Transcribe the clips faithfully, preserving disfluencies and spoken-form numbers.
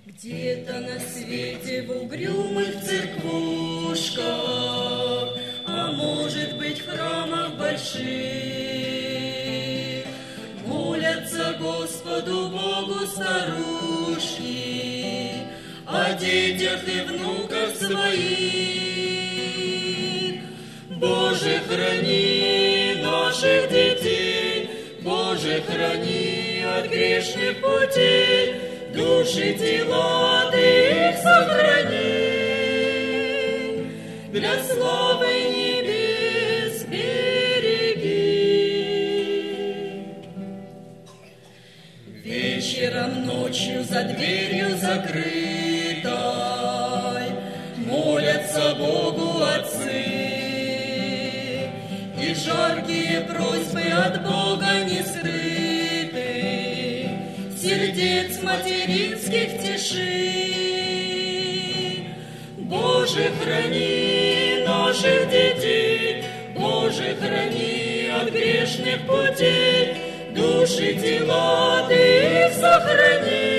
Где-то на свете в угрюмых церквушках, а может быть в храмах больших, молятся Господу Богу старушки о детях и внуках своих. Боже, храни наших детей, Боже, храни от грешных путей, души, тела Ты их сохрани, для славы небес береги. Вечером, ночью за дверью закрытой молятся Богу отцы, и жаркие просьбы от Бога не скрыты, сердец материнских тиши. Боже, храни наших детей, Боже, храни от грешных путей, души, тела Ты их сохрани,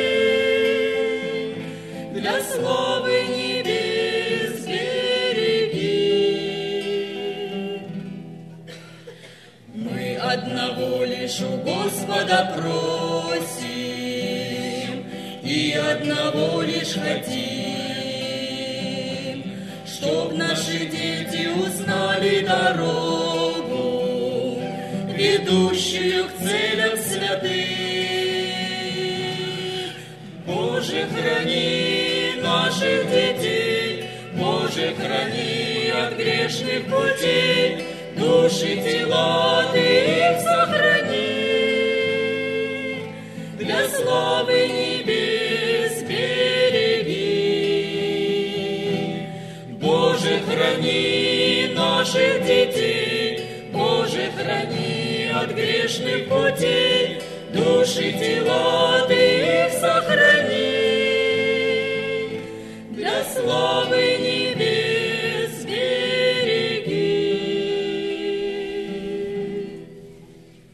для славы небес береги. Мы одного лишь у Господа просим, и одного лишь хотим, чтоб наши дети узнали дорогу, ведущую к целям святых. Боже, храни наших детей, Боже, храни от грешных путей, души, тела Ты их сохрани, для славы небес береги. Боже, храни наших детей, Боже, храни от грешных путей, души, тела Ты